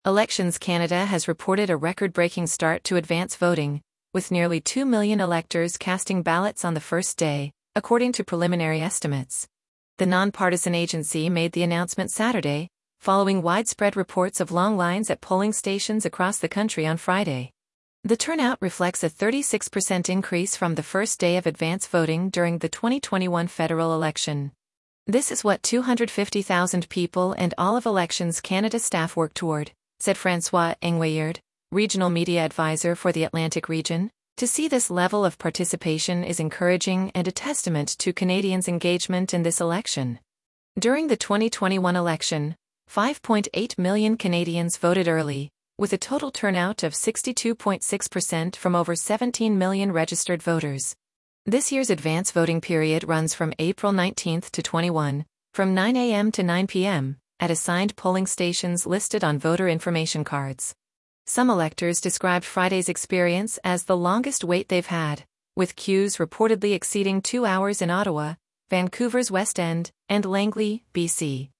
Elections Canada has reported a record-breaking start to advance voting, with nearly 2 million electors casting ballots on the first day, according to preliminary estimates. The nonpartisan agency made the announcement Saturday, following widespread reports of long lines at polling stations across the country on Friday. The turnout reflects a 36% increase from the first day of advance voting during the 2021 federal election. This is what 250,000 people and all of Elections Canada staff work toward, said François Enguerrard, regional media advisor for the Atlantic region. To see this level of participation is encouraging and a testament to Canadians' engagement in this election. During the 2021 election, 5.8 million Canadians voted early, with a total turnout of 62.6% from over 17 million registered voters. This year's advance voting period runs from April 19 to 21, from 9 a.m. to 9 p.m., at assigned polling stations listed on voter information cards. Some electors described Friday's experience as the longest wait they've had, with queues reportedly exceeding 2 hours in Ottawa, Vancouver's West End, and Langley, BC.